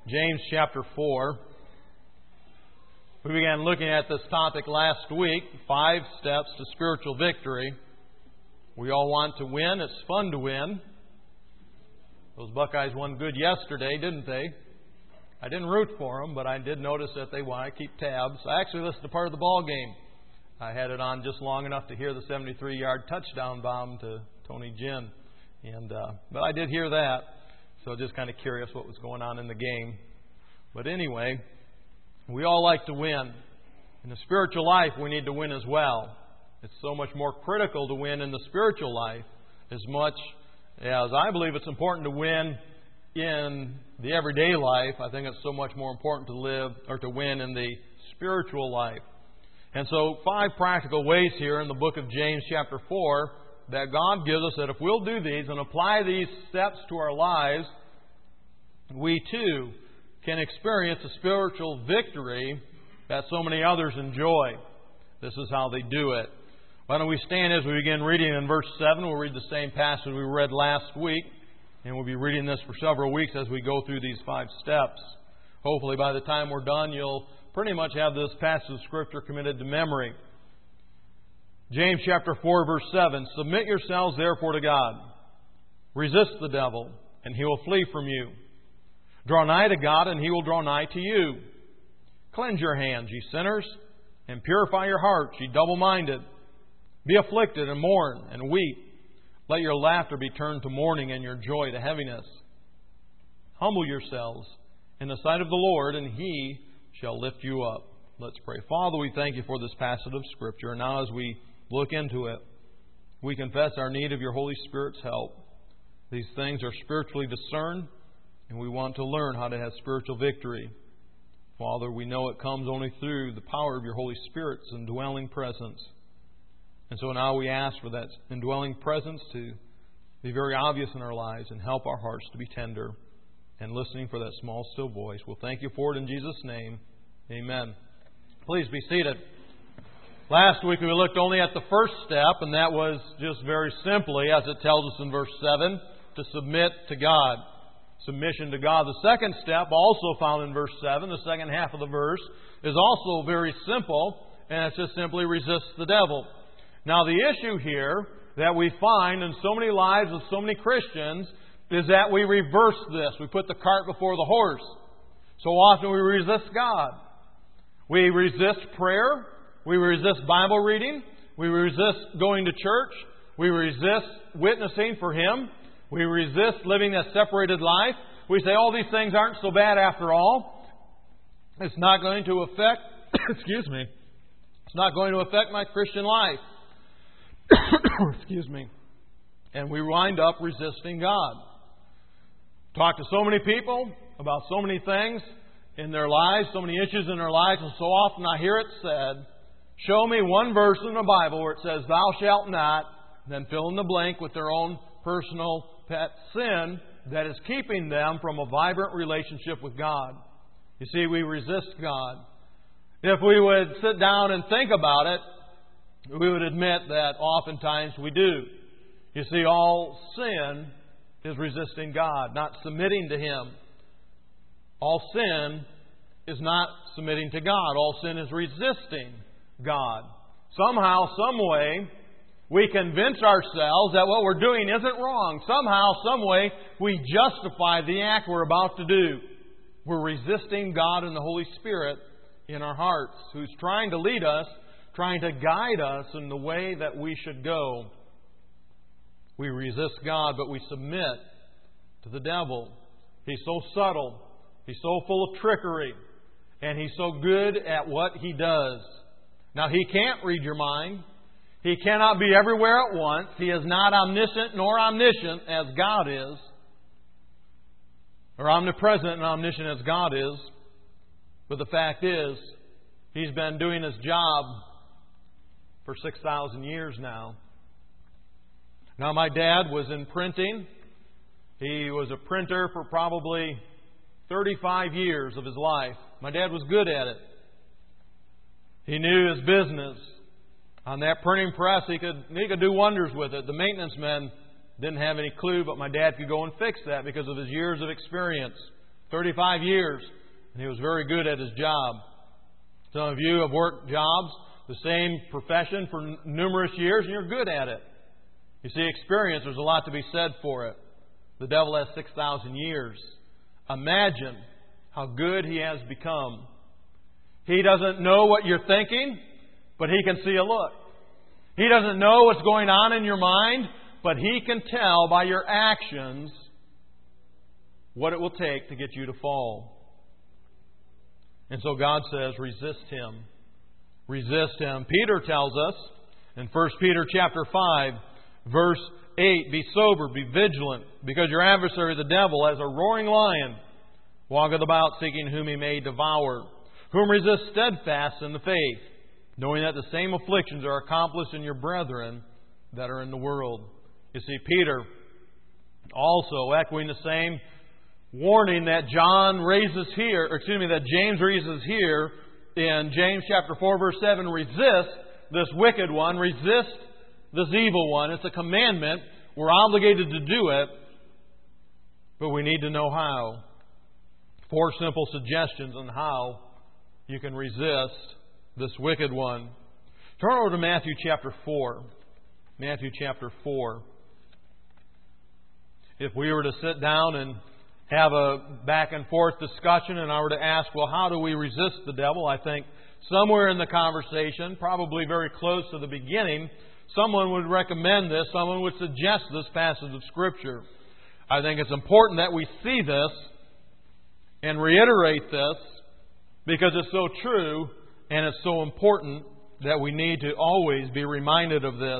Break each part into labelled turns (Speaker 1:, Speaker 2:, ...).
Speaker 1: James chapter 4. We began looking at this topic last week, 5 steps to spiritual victory. We all want to win. It's fun to win. Those Buckeyes won good yesterday, didn't they? I didn't root for them, but I did notice that they won. I keep tabs. I actually listened to part of the ball game. I had it on just long enough to hear the 73-yard touchdown bomb to Tony Ginn. But I did hear that. So just kind of curious what was going on in the game. But anyway, we all like to win. In the spiritual life, we need to win as well. It's so much more critical to win in the spiritual life as much as I believe it's important to win in the everyday life. I think it's so much more important to win in the spiritual life. And so 5 practical ways here in the book of James chapter 4 that God gives us that if we'll do these and apply these steps to our lives, we too can experience a spiritual victory that so many others enjoy. This is how they do it. Why don't we stand as we begin reading in verse 7. We'll read the same passage we read last week. And we'll be reading this for several weeks as we go through these 5 steps. Hopefully by the time we're done, you'll pretty much have this passage of Scripture committed to memory. James chapter 4, verse 7. Submit yourselves therefore to God. Resist the devil, and he will flee from you. Draw nigh to God, and He will draw nigh to you. Cleanse your hands, ye sinners, and purify your hearts, ye double-minded. Be afflicted, and mourn, and weep. Let your laughter be turned to mourning, and your joy to heaviness. Humble yourselves in the sight of the Lord, and He shall lift you up. Let's pray. Father, we thank You for this passage of Scripture. And now as we look into it, we confess our need of Your Holy Spirit's help. These things are spiritually discerned, and we want to learn how to have spiritual victory. Father, we know it comes only through the power of Your Holy Spirit's indwelling presence. And so now we ask for that indwelling presence to be very obvious in our lives and help our hearts to be tender and listening for that small, still voice. We'll thank You for it in Jesus' name. Amen. Please be seated. Last week we looked only at the first step, and that was just very simply, as it tells us in verse 7, to submit to God. Submission to God. The second step, also found in verse 7, the second half of the verse, is also very simple, and it's just simply resist the devil. Now the issue here that we find in so many lives of so many Christians is that we reverse this. We put the cart before the horse. So often we resist God. We resist prayer. We resist Bible reading. We resist going to church. We resist witnessing for Him. We resist living a separated life. We say, oh, these things aren't so bad after all. It's not going to affect, it's not going to affect my Christian life. And we wind up resisting God. Talk to so many people about so many things in their lives, so many issues in their lives, and so often I hear it said, show me one verse in the Bible where it says, thou shalt not, then fill in the blank with their own personal pet sin that is keeping them from a vibrant relationship with God. You see, we resist God. If we would sit down and think about it, we would admit that oftentimes we do. You see, all sin is resisting God, not submitting to Him. All sin is not submitting to God. All sin is resisting God. Somehow, some way, we convince ourselves that what we're doing isn't wrong. Somehow, some way, we justify the act we're about to do. We're resisting God and the Holy Spirit in our hearts, who's trying to lead us, trying to guide us in the way that we should go. We resist God, but we submit to the devil. He's so subtle. He's so full of trickery. And he's so good at what he does. Now, he can't read your mind. He cannot be everywhere at once. He is not omniscient nor omniscient as God is. Or omnipresent and omniscient as God is. But the fact is, He's been doing His job for 6,000 years now. Now, my dad was in printing. He was a printer for probably 35 years of his life. My dad was good at it. He knew his business. On that printing press, he could do wonders with it. The maintenance men didn't have any clue, but my dad could go and fix that because of his years of experience. 35 years, and he was very good at his job. Some of you have worked jobs, the same profession for numerous years, and you're good at it. You see, experience, there's a lot to be said for it. The devil has 6,000 years. Imagine how good he has become. He doesn't know what you're thinking, but he can see a look. He doesn't know what's going on in your mind, but he can tell by your actions what it will take to get you to fall. And so God says, resist him. Resist him. Peter tells us in 1 Peter chapter 5, verse 8, be sober, be vigilant, because your adversary, the devil, as a roaring lion, walketh about seeking whom he may devour, whom resist steadfast in the faith, knowing that the same afflictions are accomplished in your brethren that are in the world. You see, Peter also echoing the same warning that that James raises here in James chapter 4, verse 7, resist this wicked one, resist this evil one. It's a commandment. We're obligated to do it, but we need to know how. 4 simple suggestions on how you can resist this wicked one. Turn over to Matthew chapter 4. Matthew chapter 4. If we were to sit down and have a back and forth discussion and I were to ask, well, how do we resist the devil? I think somewhere in the conversation, probably very close to the beginning, someone would recommend this, someone would suggest this passage of Scripture. I think it's important that we see this and reiterate this because it's so true and it's so important that we need to always be reminded of this.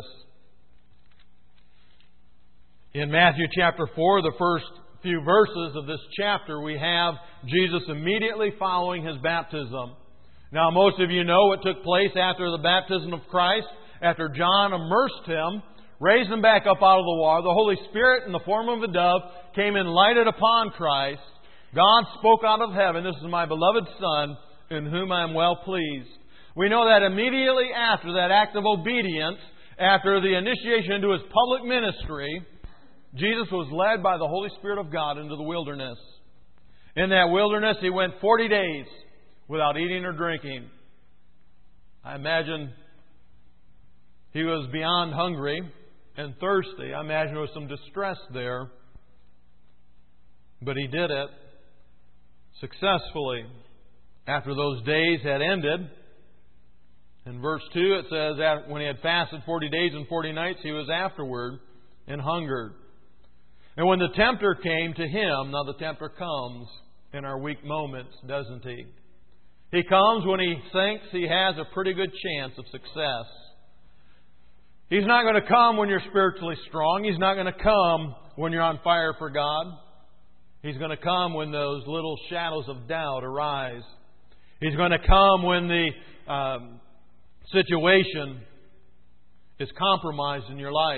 Speaker 1: In Matthew chapter 4, the first few verses of this chapter, we have Jesus immediately following His baptism. Now, most of you know what took place after the baptism of Christ. After John immersed Him, raised Him back up out of the water, the Holy Spirit in the form of a dove came and lighted upon Christ. God spoke out of heaven, "This is my beloved Son, in whom I am well pleased." We know that immediately after that act of obedience, after the initiation into His public ministry, Jesus was led by the Holy Spirit of God into the wilderness. In that wilderness, He went 40 days without eating or drinking. I imagine He was beyond hungry and thirsty. I imagine there was some distress there. But He did it successfully. After those days had ended, in verse 2 it says, when He had fasted 40 days and 40 nights, He was afterward and hungered. And when the tempter came to Him, now the tempter comes in our weak moments, doesn't he? He comes when he thinks he has a pretty good chance of success. He's not going to come when you're spiritually strong. He's not going to come when you're on fire for God. He's going to come when those little shadows of doubt arise. He's going to come when the situation is compromised in your life.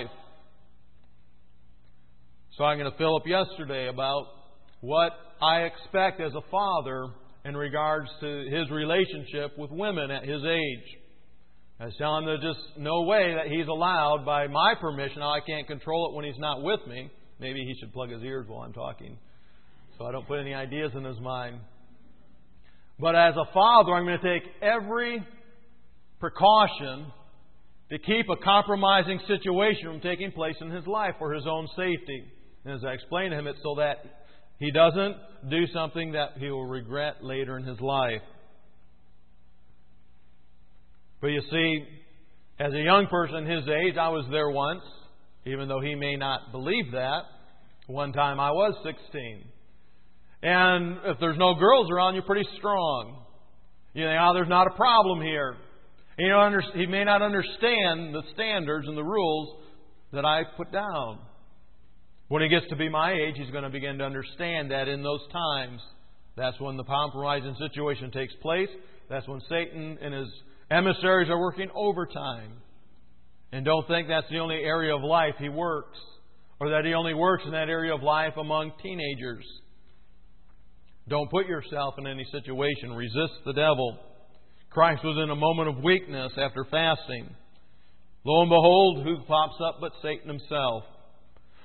Speaker 1: So I'm going to Philip yesterday about what I expect as a father in regards to his relationship with women at his age. I was telling him there's just no way that he's allowed, by my permission, now I can't control it when he's not with me. Maybe he should plug his ears while I'm talking, so I don't put any ideas in his mind. But as a father, I'm going to take every precaution to keep a compromising situation from taking place in his life for his own safety. And as I explained to him, it's so that he doesn't do something that he will regret later in his life. But you see, as a young person his age, I was there once, even though he may not believe that. One time I was 16. And if there's no girls around, you're pretty strong. You think, there's not a problem here. And he may not understand the standards and the rules that I put down. When he gets to be my age, he's going to begin to understand that in those times, that's when the compromising situation takes place. That's when Satan and his emissaries are working overtime. And don't think that's the only area of life he works, or that he only works in that area of life among teenagers. Don't put yourself in any situation. Resist the devil. Christ was in a moment of weakness after fasting. Lo and behold, who pops up but Satan himself?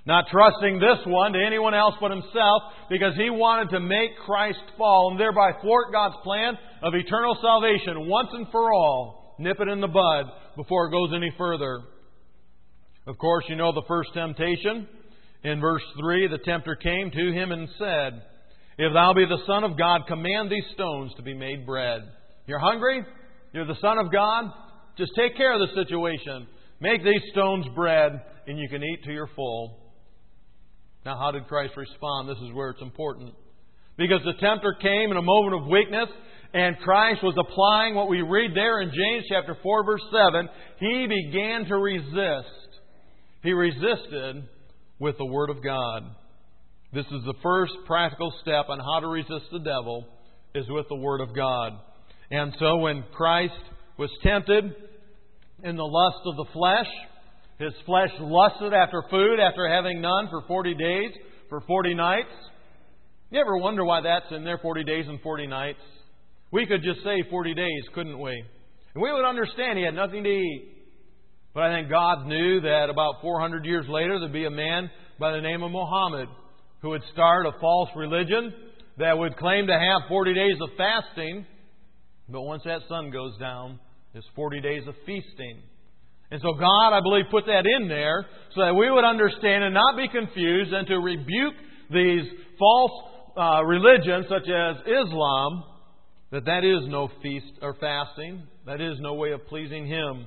Speaker 1: not trusting this one to anyone else but himself, because he wanted to make Christ fall and thereby thwart God's plan of eternal salvation once and for all. Nip it in the bud before it goes any further. Of course, you know the first temptation. In verse 3, the tempter came to him and said, "If thou be the Son of God, command these stones to be made bread." You're hungry? You're the Son of God? Just take care of the situation. Make these stones bread, and you can eat till you're full. Now, how did Christ respond? This is where it's important. Because the tempter came in a moment of weakness, and Christ was applying what we read there in James chapter 4, verse 7. He began to resist. He resisted with the Word of God. This is the first practical step on how to resist the devil, is with the Word of God. And so when Christ was tempted in the lust of the flesh, his flesh lusted after food, after having none for 40 days, for 40 nights. You ever wonder why that's in there, 40 days and 40 nights? We could just say 40 days, couldn't we? And we would understand he had nothing to eat. But I think God knew that about 400 years later there'd be a man by the name of Muhammad who would start a false religion that would claim to have 40 days of fasting. But once that sun goes down, it's 40 days of feasting. And so God, I believe, put that in there so that we would understand and not be confused, and to rebuke these false religions such as Islam, that is no feast or fasting. That is no way of pleasing Him.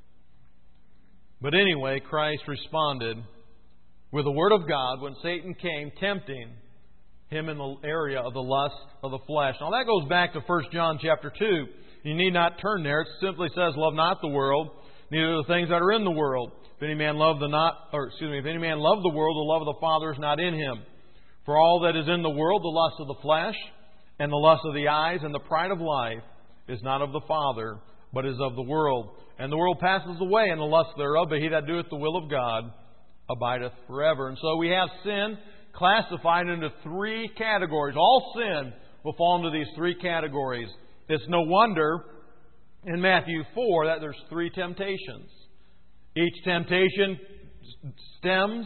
Speaker 1: But anyway, Christ responded with the Word of God when Satan came tempting Him in the area of the lust of the flesh. Now that goes back to 1 John chapter 2. You need not turn there. It simply says, "Love not the world, neither the things that are in the world. If any man love the world, the love of the Father is not in him. For all that is in the world, the lust of the flesh, and the lust of the eyes, and the pride of life, is not of the Father, but is of the world. And the world passes away, and the lust thereof, but he that doeth the will of God abideth forever." And so we have sin classified into three categories. All sin will fall into these three categories. It's no wonder in Matthew 4 that there's three temptations. Each temptation stems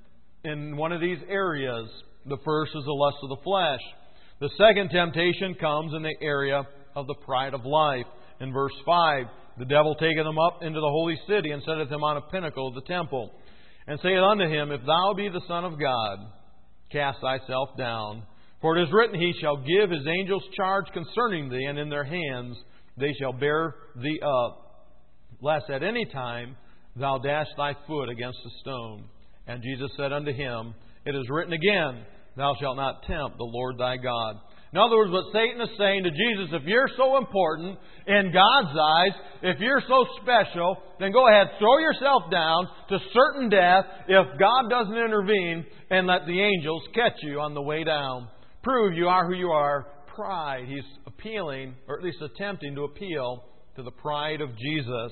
Speaker 1: in one of these areas. The first is the lust of the flesh. The second temptation comes in the area of the pride of life. In verse 5, the devil taketh him up into the holy city, and setteth him on a pinnacle of the temple, and saith unto him, "If thou be the Son of God, cast thyself down. For it is written, He shall give His angels charge concerning thee, and in their hands they shall bear thee up, lest at any time thou dash thy foot against a stone. And Jesus said unto him, It is written again, Thou shalt not tempt the Lord thy God." In other words, what Satan is saying to Jesus, if you're so important in God's eyes, if you're so special, then go ahead, throw yourself down to certain death if God doesn't intervene, and let the angels catch you on the way down. Prove you are who you are. Pride. He's appealing, or at least attempting to appeal to the pride of Jesus.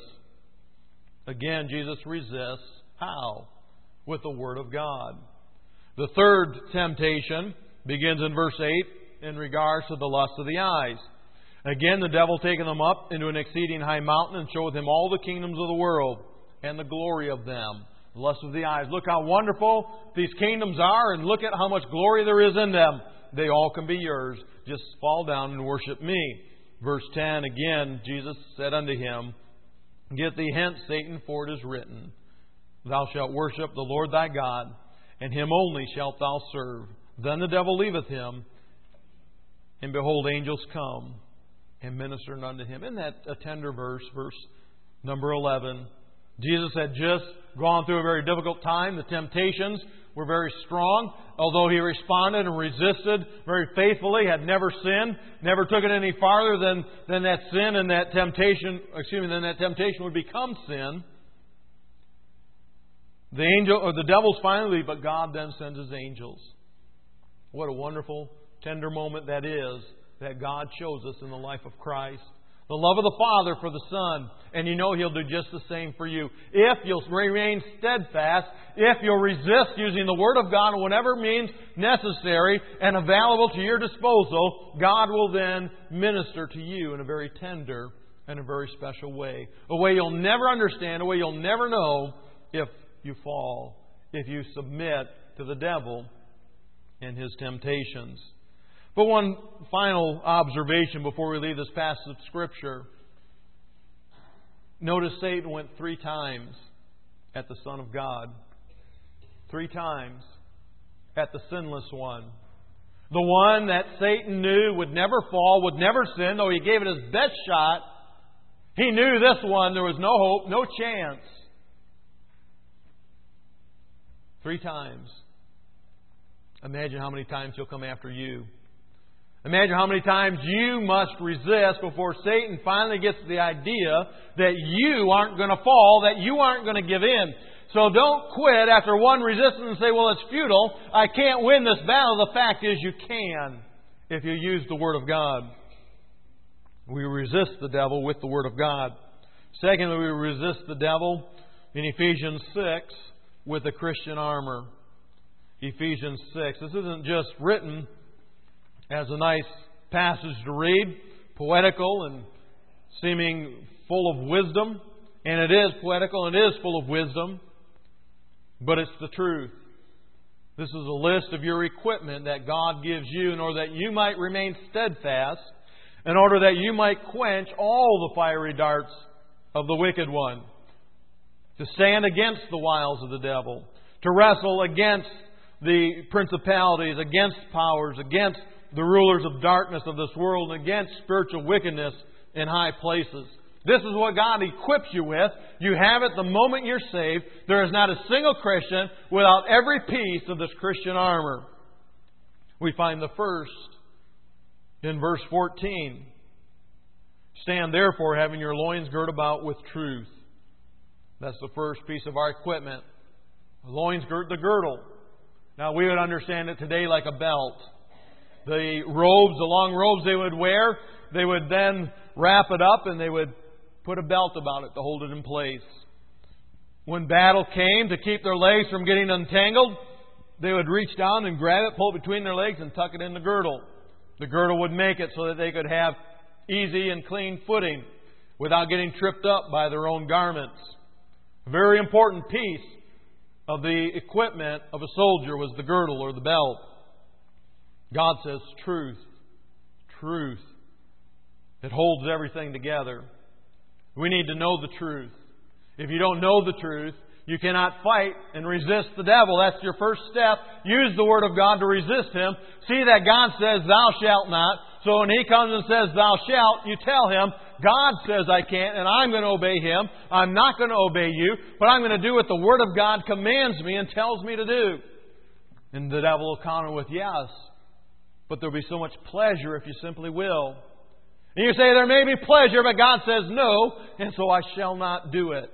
Speaker 1: Again, Jesus resists. How? With the Word of God. The third temptation begins in verse 8 in regards to the lust of the eyes. Again, the devil taketh him up into an exceeding high mountain, and showeth him all the kingdoms of the world and the glory of them. The lust of the eyes. Look how wonderful these kingdoms are, and look at how much glory there is in them. They all can be yours. Just fall down and worship me. Verse 10, again, Jesus said unto him, "Get thee hence, Satan, for it is written, Thou shalt worship the Lord thy God, and Him only shalt thou serve. Then the devil leaveth him, and behold, angels come and minister unto him." Isn't that a tender verse? Verse number 11. Jesus had just gone through a very difficult time. The temptations were very strong. Although He responded and resisted very faithfully, had never sinned, never took it any farther than that sin and that temptation, then that temptation would become sin. The devil's finally, but God then sends His angels. What a wonderful, tender moment that is, that God shows us in the life of Christ. The love of the Father for the Son. And you know He'll do just the same for you. If you'll remain steadfast, if you'll resist using the Word of God in whatever means necessary and available to your disposal, God will then minister to you in a very tender and a very special way. A way you'll never understand, a way you'll never know if you fall if you submit to the devil and his temptations. But one final observation before we leave this passage of Scripture. Notice Satan went 3 times at the Son of God. 3 times at the sinless one. The one that Satan knew would never fall, would never sin, though he gave it his best shot. He knew this one, there was no hope, no chance. 3 times. Imagine how many times he'll come after you. Imagine how many times you must resist before Satan finally gets the idea that you aren't going to fall, that you aren't going to give in. So don't quit after one resistance and say, well, it's futile. I can't win this battle. The fact is you can if you use the Word of God. We resist the devil with the Word of God. Secondly, we resist the devil in Ephesians 6 with the Christian armor. Ephesians 6. This isn't just written as a nice passage to read, poetical and seeming full of wisdom. And it is poetical and it is full of wisdom. But it's the truth. This is a list of your equipment that God gives you in order that you might remain steadfast, in order that you might quench all the fiery darts of the wicked one, to stand against the wiles of the devil, to wrestle against the principalities, against powers, against the rulers of darkness of this world, and against spiritual wickedness in high places. This is what God equips you with. You have it the moment you're saved. There is not a single Christian without every piece of this Christian armor. We find the first in verse 14. Stand therefore, having your loins girt about with truth. That's the first piece of our equipment. The loins girt the girdle. Now we would understand it today like a belt. The robes, the long robes they would wear, they would then wrap it up and they would put a belt about it to hold it in place. When battle came, to keep their legs from getting entangled, they would reach down and grab it, pull it between their legs and tuck it in the girdle. The girdle would make it so that they could have easy and clean footing without getting tripped up by their own garments. A very important piece of the equipment of a soldier was the girdle or the belt. God says truth. Truth. It holds everything together. We need to know the truth. If you don't know the truth, you cannot fight and resist the devil. That's your first step. Use the Word of God to resist him. See that God says, thou shalt not. So when he comes and says, thou shalt, you tell him, God says I can't, and I'm going to obey him. I'm not going to obey you, but I'm going to do what the Word of God commands me and tells me to do. And the devil will counter with, yes, but there'll be so much pleasure if you simply will. And you say, there may be pleasure, but God says no, and so I shall not do it.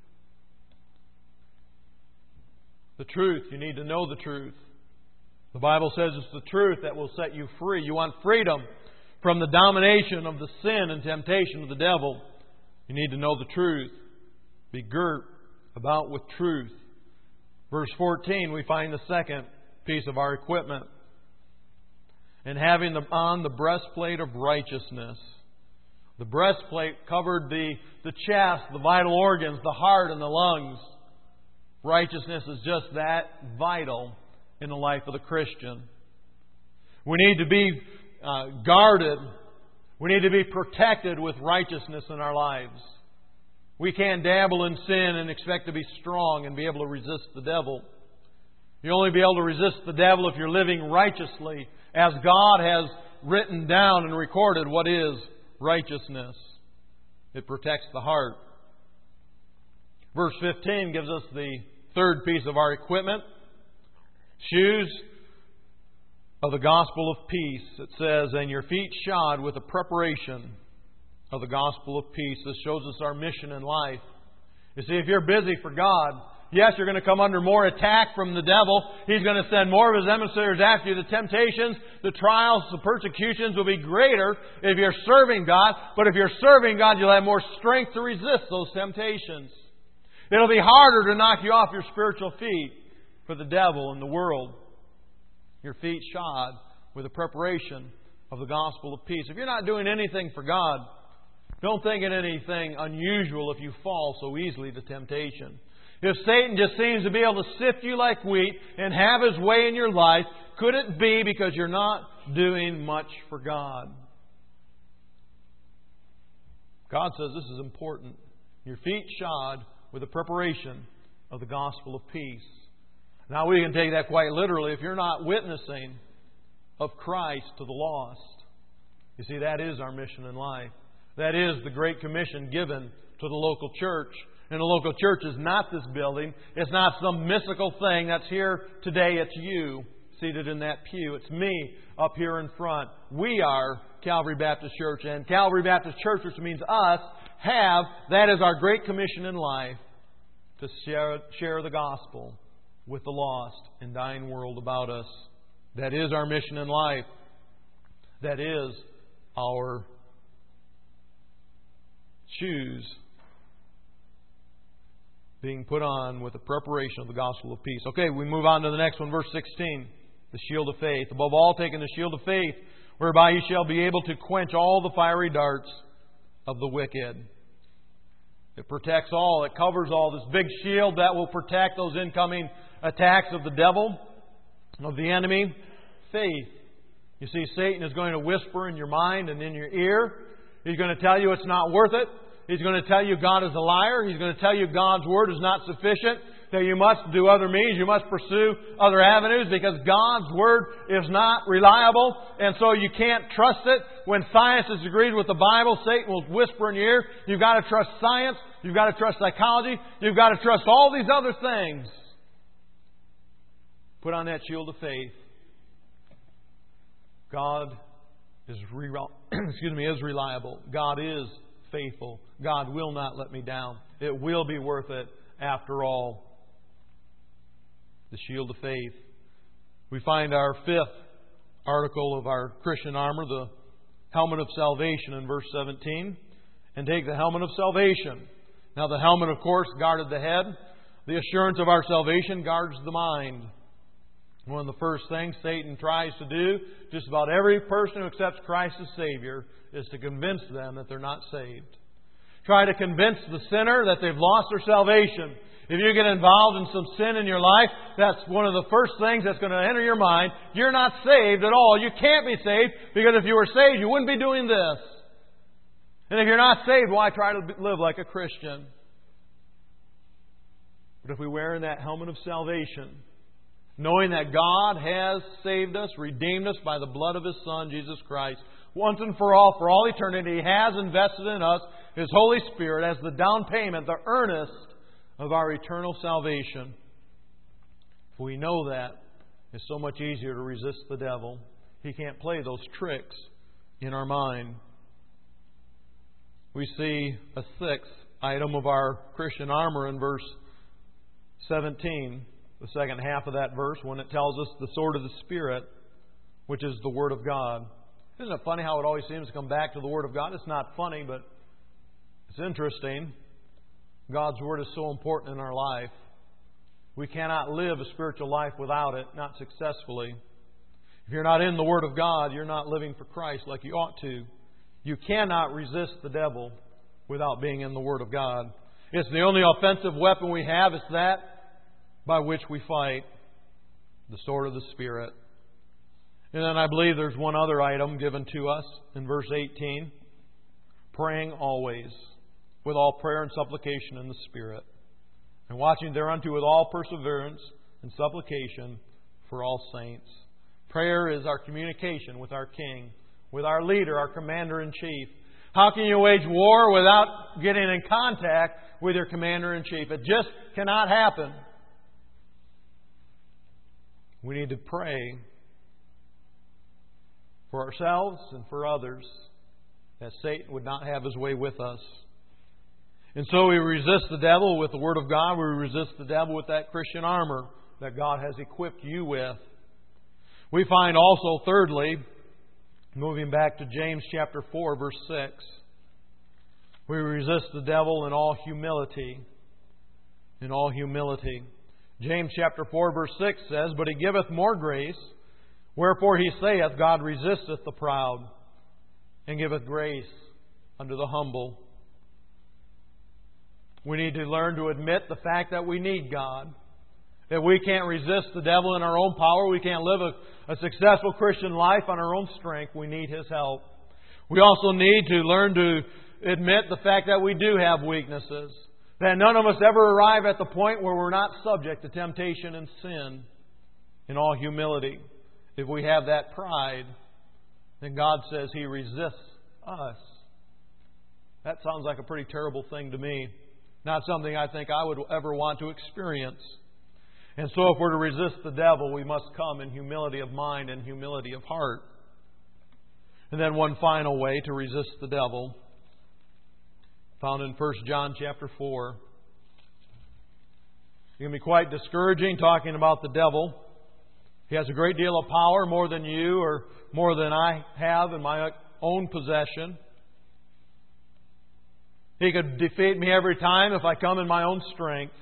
Speaker 1: The truth, you need to know the truth. The Bible says it's the truth that will set you free. You want freedom from the domination of the sin and temptation of the devil. You need to know the truth. Be girt about with truth. Verse 14, we find the second piece of our equipment. And having on the breastplate of righteousness. The breastplate covered the chest, the vital organs, the heart and the lungs. Righteousness is just that vital in the life of the Christian. We need to be guarded. We need to be protected with righteousness in our lives. We can't dabble in sin and expect to be strong and be able to resist the devil. You'll only be able to resist the devil if you're living righteously, as God has written down and recorded what is righteousness. It protects the heart. Verse 15 gives us the third piece of our equipment. Shoes of the gospel of peace. It says, and your feet shod with the preparation of the gospel of peace. This shows us our mission in life. You see, if you're busy for God, yes, you're going to come under more attack from the devil. He's going to send more of his emissaries after you. The temptations, the trials, the persecutions will be greater if you're serving God. But if you're serving God, you'll have more strength to resist those temptations. It'll be harder to knock you off your spiritual feet for the devil and the world. Your feet shod with the preparation of the gospel of peace. If you're not doing anything for God, don't think it anything unusual if you fall so easily to temptation. If Satan just seems to be able to sift you like wheat and have his way in your life, could it be because you're not doing much for God? God says this is important. Your feet shod with the preparation of the gospel of peace. Now we can take that quite literally. If you're not witnessing of Christ to the lost, you see, that is our mission in life. That is the Great Commission given to the local church. And the local church is not this building. It's not some mystical thing that's here today. It's you seated in that pew. It's me up here in front. We are Calvary Baptist Church. And Calvary Baptist Church, which means us, that is our Great Commission in life, to share the gospel with the lost and dying world about us. That is our mission in life. That is our shoes being put on with the preparation of the gospel of peace. Okay, we move on to the next one, verse 16. The shield of faith. Above all, taking the shield of faith, whereby you shall be able to quench all the fiery darts of the wicked. It protects all. It covers all. This big shield that will protect those incoming attacks of the devil, of the enemy. Faith. You see, Satan is going to whisper in your mind and in your ear. He's going to tell you it's not worth it. He's going to tell you God is a liar. He's going to tell you God's Word is not sufficient, that you must do other means, you must pursue other avenues because God's Word is not reliable, and so you can't trust it. When science disagrees with the Bible, Satan will whisper in your ear, you've got to trust science, you've got to trust psychology, you've got to trust all these other things. Put on that shield of faith. God is reliable. God is faithful. God will not let me down. It will be worth it after all. The shield of faith. We find our fifth article of our Christian armor, the helmet of salvation, in verse 17. And take the helmet of salvation. Now the helmet, of course, guarded the head. The assurance of our salvation guards the mind. One of the first things Satan tries to do, just about every person who accepts Christ as Savior, is to convince them that they're not saved. Try to convince the sinner that they've lost their salvation. If you get involved in some sin in your life, that's one of the first things that's going to enter your mind. You're not saved at all. You can't be saved because if you were saved, you wouldn't be doing this. And if you're not saved, why try to live like a Christian? But if we wear that helmet of salvation, knowing that God has saved us, redeemed us by the blood of His Son, Jesus Christ, once and for all eternity, He has invested in us His Holy Spirit as the down payment, the earnest of our eternal salvation. If we know that, it's so much easier to resist the devil. He can't play those tricks in our mind. We see a sixth item of our Christian armor in verse 17, the second half of that verse, when it tells us the sword of the Spirit, which is the Word of God. Isn't it funny how it always seems to come back to the Word of God? It's not funny, but it's interesting. God's Word is so important in our life. We cannot live a spiritual life without it, not successfully. If you're not in the Word of God, you're not living for Christ like you ought to. You cannot resist the devil without being in the Word of God. It's the only offensive weapon we have. It's that by which we fight, the sword of the Spirit. And then I believe there's one other item given to us in verse 18. Praying always, with all prayer and supplication in the Spirit, and watching thereunto with all perseverance and supplication for all saints. Prayer is our communication with our King, with our leader, our Commander-in-Chief. How can you wage war without getting in contact with your Commander-in-Chief? It just cannot happen. We need to pray for ourselves and for others that Satan would not have his way with us. And so we resist the devil with the Word of God. We resist the devil with that Christian armor that God has equipped you with. We find also, thirdly, moving back to James chapter 4, verse 6, we resist the devil in all humility. In all humility. James chapter 4, verse 6 says, But He giveth more grace, wherefore He saith, God resisteth the proud, and giveth grace unto the humble. We need to learn to admit the fact that we need God. That we can't resist the devil in our own power. We can't live a successful Christian life on our own strength. We need His help. We also need to learn to admit the fact that we do have weaknesses. That none of us ever arrive at the point where we're not subject to temptation and sin. In all humility. If we have that pride, then God says He resists us. That sounds like a pretty terrible thing to me. Not something I think I would ever want to experience. And so if we're to resist the devil, we must come in humility of mind and humility of heart. And then one final way to resist the devil, found in 1 John chapter 4. It can be quite discouraging talking about the devil. He has a great deal of power, more than you or more than I have in my own possession. He could defeat me every time if I come in my own strength.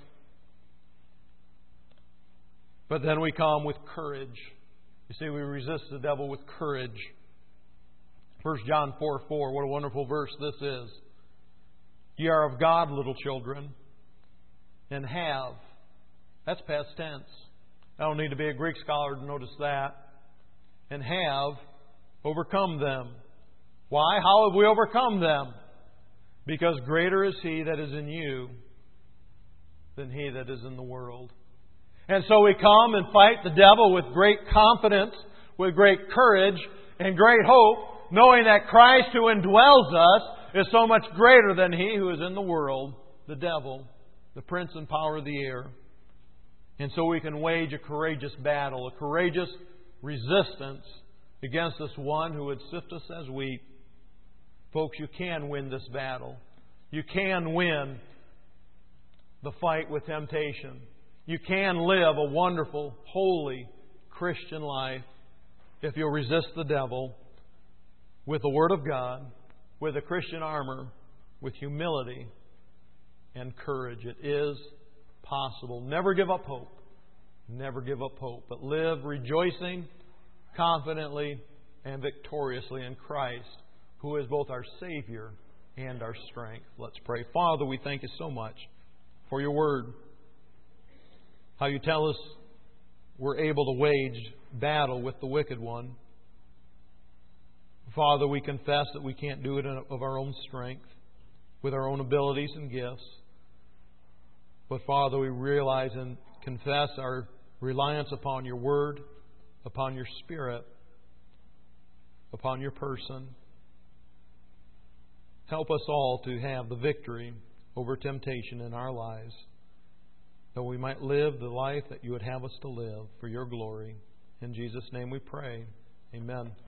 Speaker 1: But then we come with courage. You see, we resist the devil with courage. 1 John 4:4, what a wonderful verse this is. Ye are of God, little children, and have. That's past tense. I don't need to be a Greek scholar to notice that. And have overcome them. Why? How have we overcome them? Because greater is He that is in you than he that is in the world. And so we come and fight the devil with great confidence, with great courage, and great hope, knowing that Christ who indwells us is so much greater than he who is in the world, the devil, the prince and power of the air. And so we can wage a courageous battle, a courageous resistance against this one who would sift us as wheat. Folks, you can win this battle. You can win the fight with temptation. You can live a wonderful, holy Christian life if you'll resist the devil with the Word of God, with a Christian armor, with humility and courage. It is possible. Never give up hope. Never give up hope. But live rejoicing, confidently, and victoriously in Christ, who is both our Savior and our strength. Let's pray. Father, we thank You so much for Your Word. How You tell us we're able to wage battle with the wicked one. Father, we confess that we can't do it of our own strength, with our own abilities and gifts. But Father, we realize and confess our reliance upon Your Word, upon Your Spirit, upon Your person. Help us all to have the victory over temptation in our lives, that we might live the life that You would have us to live for Your glory. In Jesus' name we pray. Amen.